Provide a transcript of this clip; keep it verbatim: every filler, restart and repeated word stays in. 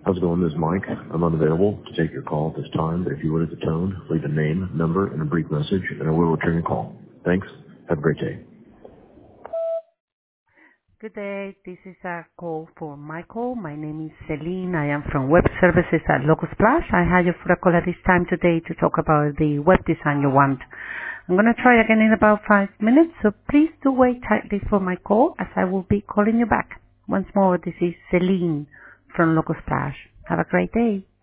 How's it going? This is Mike. I'm unavailable to take your call at this time, but if you would at the tone, leave a name, number, and a brief message, and I will return your call. Thanks. Have a great day. Good day. This is a call for Michael. My name is Celine. I am from Web Services at Locus Plus. I had you for a call at this time today to talk about the web design you want. I'm going to try again in about five minutes, so please do wait tightly for my call as I will be calling you back. Once more, this is Celine from Locus Plus. Have a great day.